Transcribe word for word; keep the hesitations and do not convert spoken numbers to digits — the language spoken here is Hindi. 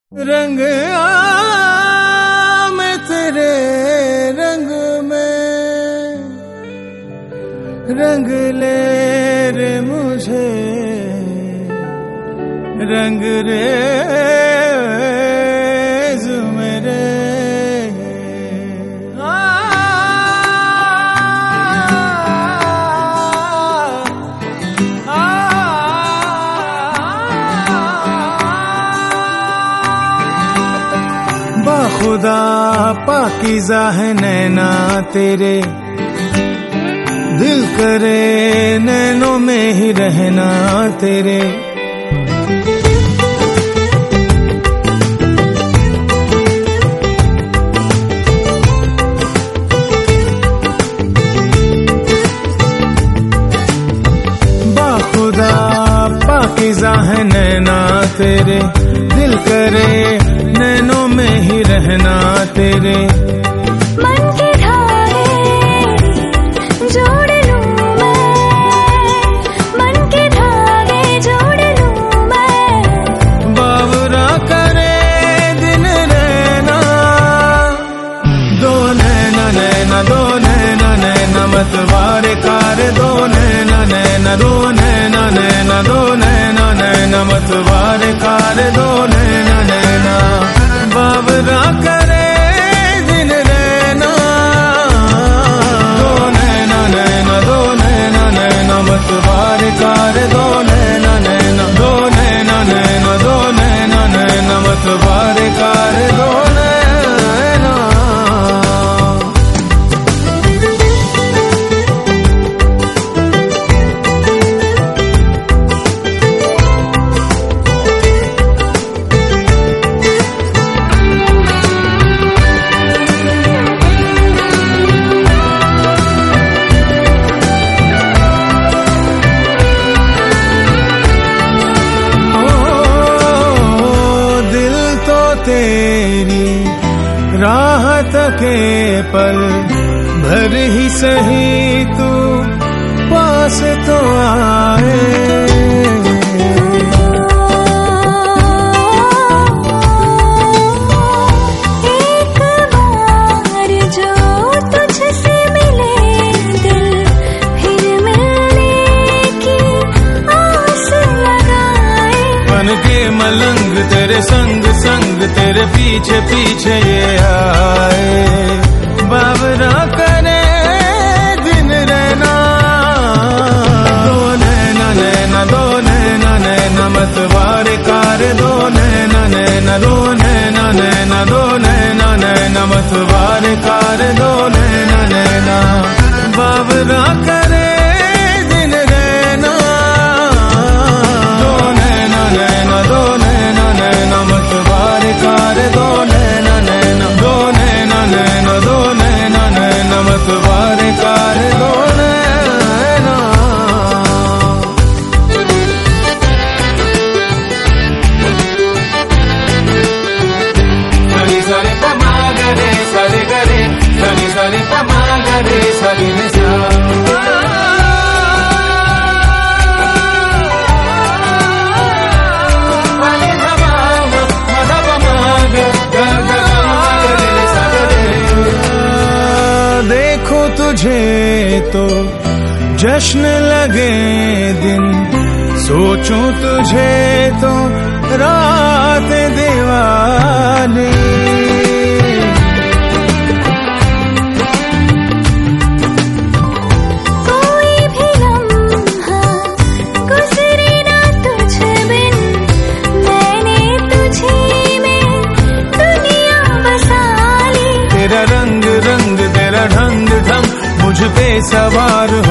रंग आ मैं तेरे रंग में, रंग ले रे मुझे, रंग रेज़ मेरे। बाखुदा पाकीज़ा है नैना तेरे, दिल करे नैनों में ही रहना तेरे। बाखुदा पाकीज़ा है नैना तेरे, दिल करे नैनों में ही रहना तेरे। मन के धागे जोड़ लूं मैं, मन के धागे जोड़ लूं मैं। बावरा करे दिन रहना, दो नैना नैना दो नैना नैना मतवारे कार, दो नैना नैना दो नैना नैना दो नैना नैना मतवारे कार, दो नैना नैना। बावरा करे दिन रहना, दो नैना नैना दो नैना नैना मतवारे कार, दो नैना नैना दो नैना नैना दो नैना नैना मतवारे कार, दो नैना। तेरी राहत के पल भर ही सही तू पास तो आए। एक बार जो तुझसे मिले दिल फिर मिलने की आस लगाए। बन के मलंग तेरे संग संग तेरे पीछे पीछे ये आए। बावरा करे दिन रहना, दो नैना नैना दो नैना नैना मतवारे कार, दो नैना नैना दो नैना नैना दो नैना नैना मतवारे कार, दो नैना नैना। बावरा करे दिन रहना, दो नैना नैना दो नैना नैना मतवारे कार, दो नैना नैना दो नैना नैना दो नैना नैना मतवारे कार, दो नैना। सनी सनी पमा गरे सनी गरे, सनी सनी पमा गरे सनी में सा। देखो तुझे तो जश्न लगे दिन, सोचूं तुझे तो रात दीवानी। कोई भी लम्हा गुजरे ना तुझ बिन, मैंने तुझे में दुनिया बसा ली। तेरा रंग रंग तेरा ढंग ढंग मुझ पे सवार